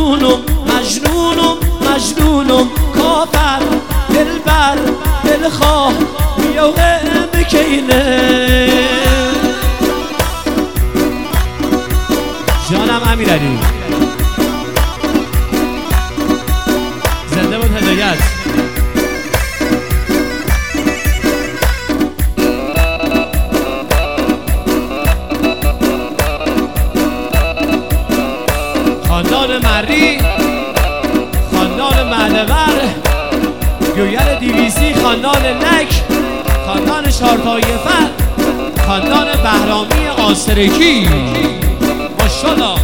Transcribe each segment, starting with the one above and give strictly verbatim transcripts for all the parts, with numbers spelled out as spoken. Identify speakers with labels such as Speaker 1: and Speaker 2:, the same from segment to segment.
Speaker 1: مجنونم مجنونم مجنونم کافر دلبر دلخواه بیا و بکینه جانم امیرعلی زنده بود هدایت خاندان مری خاندان مهدور گویر دیویسی خاندان لک خاندان چهارطایفه خاندان بهرامی آسترکی ماشاءالله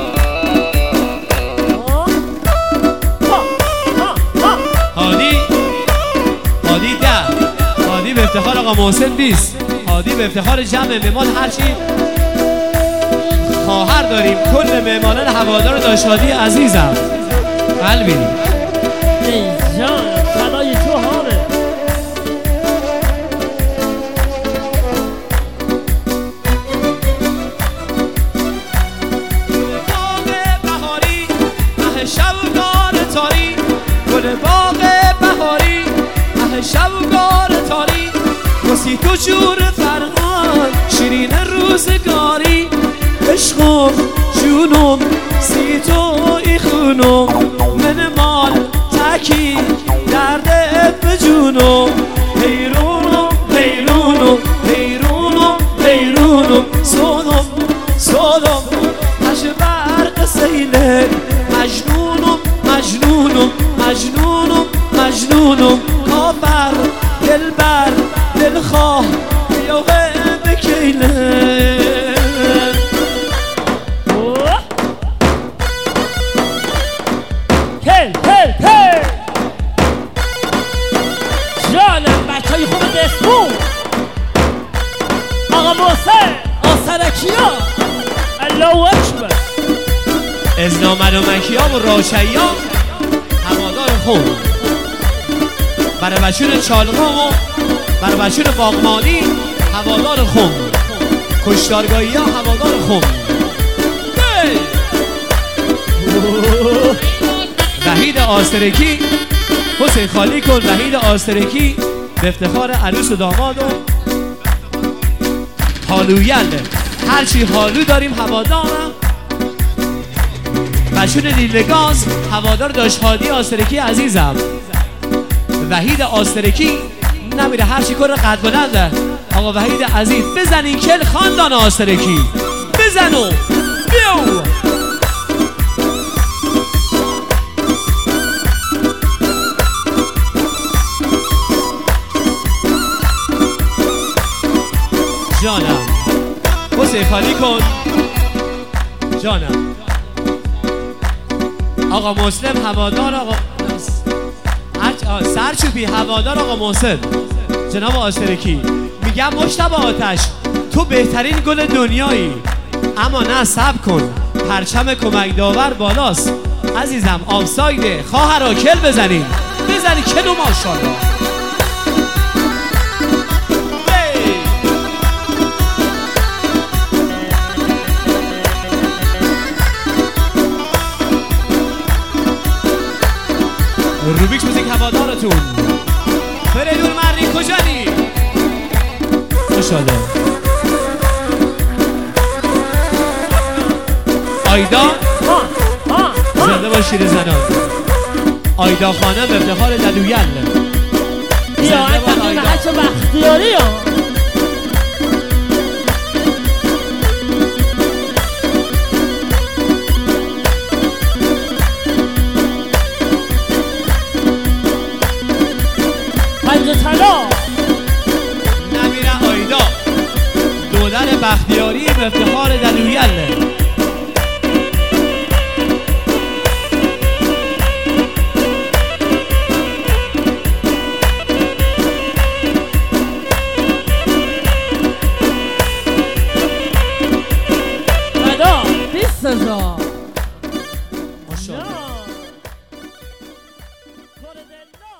Speaker 1: هادی هادی ده هادی به افتخار آقا محسن بیست هادی به افتخار جمع مهمان هرچی خواهر داریم کل مهمانان هوادار داشادی عزیزم قلبی
Speaker 2: ای جان فدای تو هاره
Speaker 1: باغ بهاری مه شبگار تاری گل باغ بهاری مه شبگار تاری وسی تو جور فرهان شیرین روزگاری عشقم جونم سی تو ای خونم من مال تکی دردت به جونم حیرونم حیرونم حیرونم حیرونم سودم سودم هش برق سیله مجنونم مجنونم مجنونم مجنونم کافر دلبر دلخواه بیا و بکینه
Speaker 2: آقا محسن آسرکیا الله اکبر
Speaker 1: ازنامه و مکیام و راشیام هوادار خون برای بچون چالقام و برای بچون باغمانی هوادار خون کشتارگاهی ها هوادار خون وحید آسترکی حسین خالی کن وحید آسترکی به افتخار عروس و داماد و حالویل هرچی حالو داریم هوادارم بچون نیلگاز هوادار داشت هادی آسترکی عزیزم وحید آسترکی نمیره هرچی کار قد بلنده آقا وحید عزیز بزنین کل خاندان آسترکی بزنو بیو جانم حسین خالی کن جانم آقا مسلم هوادار آقا سرچوبی هوادار آقا محسن جناب آسترکی میگم مجتبی آتش تو بهترین گل دنیایی اما نه صبر کن پرچم کمک داور بالاست عزیزم آفسایده خواهرا کل بزنین بزنین کلو ماشاءالله روبیکس موزیک هوادارتون فریدون مری کجانی خوشحاله آیدا زنده با شیر زنان آیدا خانم به افتخار ددویل
Speaker 2: زنده با آیدا حچ بختیاری ها
Speaker 1: نمیره آیدا دولر بختیاری به افتخار دلویل
Speaker 2: فدا بیست هزار
Speaker 1: ماشاءالله